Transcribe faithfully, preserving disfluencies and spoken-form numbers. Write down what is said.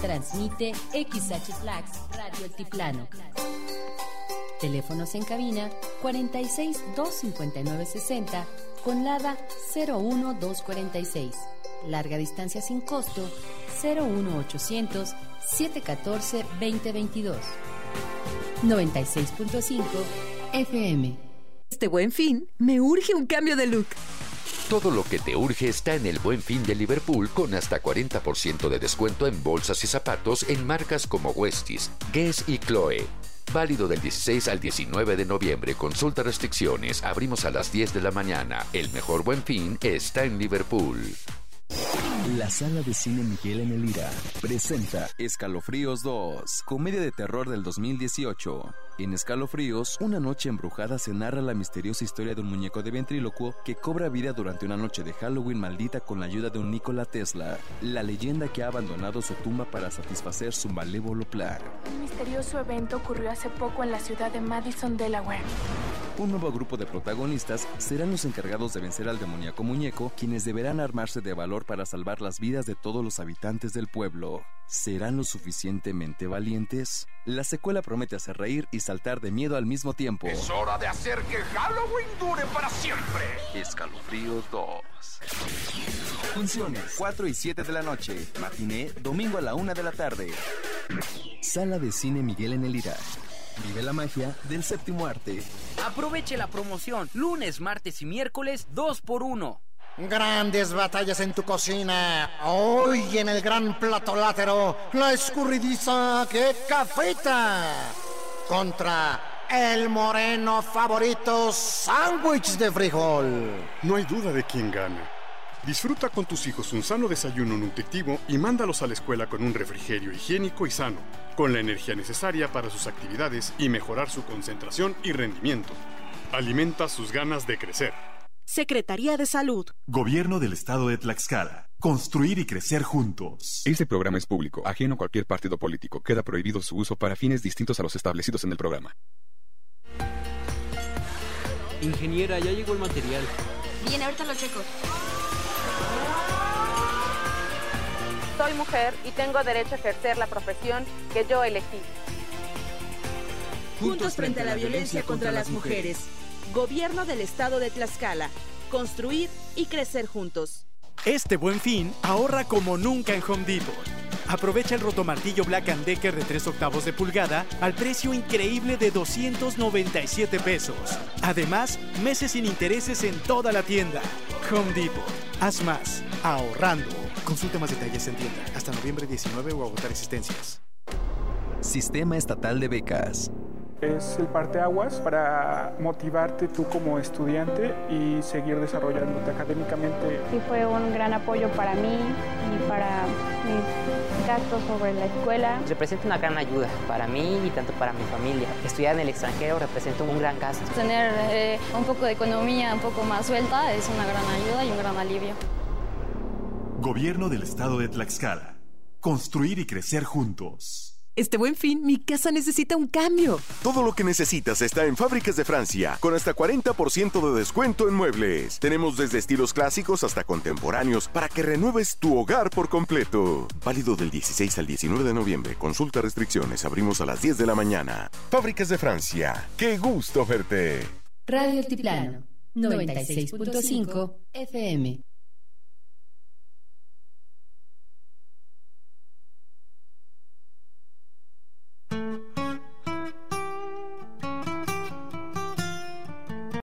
Transmite X H Flax Radio Altiplano. Teléfonos en cabina cuarenta y seis, dos cincuenta y nueve, sesenta con LADA cero uno dos cuarenta y seis. Larga distancia sin costo cero uno ochocientos, setecientos catorce, veinte veintidós. noventa y seis punto cinco F M. Este Buen Fin me urge un cambio de look. Todo lo que te urge está en el Buen Fin de Liverpool, con hasta cuarenta por ciento de descuento en bolsas y zapatos en marcas como Westies, Guess y Chloe. Válido del dieciséis al diecinueve de noviembre. Consulta restricciones. Abrimos a las diez de la mañana. El mejor Buen Fin está en Liverpool. La Sala de Cine Miguel en el Ira presenta Escalofríos dos, comedia de terror del dos mil dieciocho. En Escalofríos, una noche embrujada se narra la misteriosa historia de un muñeco de ventrílocuo que cobra vida durante una noche de Halloween maldita con la ayuda de un Nikola Tesla, la leyenda que ha abandonado su tumba para satisfacer su malévolo plan. Un misterioso evento ocurrió hace poco en la ciudad de Madison, Delaware. Un nuevo grupo de protagonistas serán los encargados de vencer al demoníaco muñeco, quienes deberán armarse de valor para salvar las vidas de todos los habitantes del pueblo. ¿Serán lo suficientemente valientes? La secuela promete hacer reír y saltar de miedo al mismo tiempo. Es hora de hacer que Halloween dure para siempre. Escalofríos dos. Funciones cuatro y siete de la noche. Matiné domingo a la una de la tarde. Sala de Cine Miguel en el Ira. Vive la magia del séptimo arte. Aproveche la promoción. Lunes, martes y miércoles dos por uno. Grandes batallas en tu cocina. Hoy en el gran plato látero, la escurridiza que cafeta contra el moreno favorito sándwich de frijol. No hay duda de quién gana. Disfruta con tus hijos un sano desayuno nutritivo y mándalos a la escuela con un refrigerio higiénico y sano, con la energía necesaria para sus actividades y mejorar su concentración y rendimiento. Alimenta sus ganas de crecer. Secretaría de Salud. Gobierno del Estado de Tlaxcala. Construir y crecer juntos. Este programa es público, ajeno a cualquier partido político. Queda prohibido su uso para fines distintos a los establecidos en el programa. Ingeniera, ya llegó el material. Bien, ahorita lo checo. Soy mujer y tengo derecho a ejercer la profesión que yo elegí. Juntos frente a la violencia contra las mujeres. Gobierno del Estado de Tlaxcala. Construir y crecer juntos. Este Buen Fin ahorra como nunca en Home Depot. Aprovecha el rotomartillo Black and Decker de tres octavos de pulgada al precio increíble de doscientos noventa y siete pesos. Además, meses sin intereses en toda la tienda. Home Depot. Haz más, ahorrando. Consulta más detalles en tienda hasta noviembre diecinueve o agotar existencias. Sistema Estatal de Becas. Es el parteaguas para motivarte tú como estudiante y seguir desarrollándote académicamente. Sí, fue un gran apoyo para mí y para mis gastos sobre la escuela. Representa una gran ayuda para mí y tanto para mi familia. Estudiar en el extranjero representa un gran gasto. Tener eh, un poco de economía un poco más suelta es una gran ayuda y un gran alivio. Gobierno del Estado de Tlaxcala. Construir y crecer juntos. Este Buen Fin, mi casa necesita un cambio. Todo lo que necesitas está en Fábricas de Francia, con hasta cuarenta por ciento de descuento en muebles. Tenemos desde estilos clásicos hasta contemporáneos para que renueves tu hogar por completo. Válido del dieciséis al diecinueve de noviembre. Consulta restricciones. Abrimos a las diez de la mañana. Fábricas de Francia. ¡Qué gusto verte! Radio Altiplano, noventa y seis punto cinco F M.